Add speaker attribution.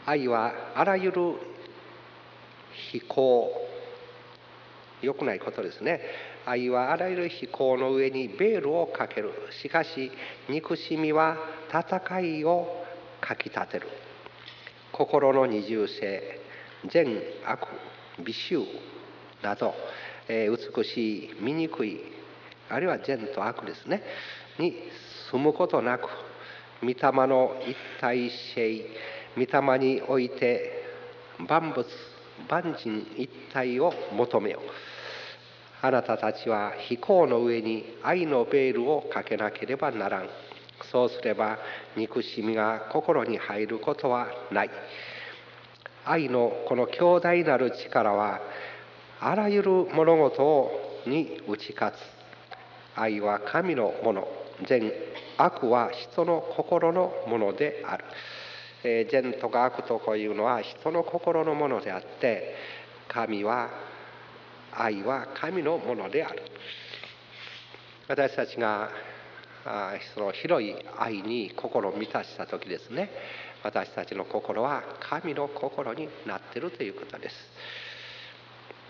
Speaker 1: 愛はあらゆる非行、良くないことですね。愛はあらゆる非行の上にベールをかける。しかし憎しみは戦いをかきたてる。心の二重性、善悪美醜など、美しい醜い、あるいは善と悪ですねに住むことなく、御霊の一体性、御霊において万物万人一体を求めよ。あなたたちは非行の上に愛のベールをかけなければならん。そうすれば憎しみが心に入ることはない。愛のこの強大なる力はあらゆる物事に打ち勝つ。愛は神のもの、善悪は人の心のものである。善とか悪とかいうのは人の心のものであって、愛は神のものである。私たちがその広い愛に心を満たした時ですね、私たちの心は神の心になっているということです。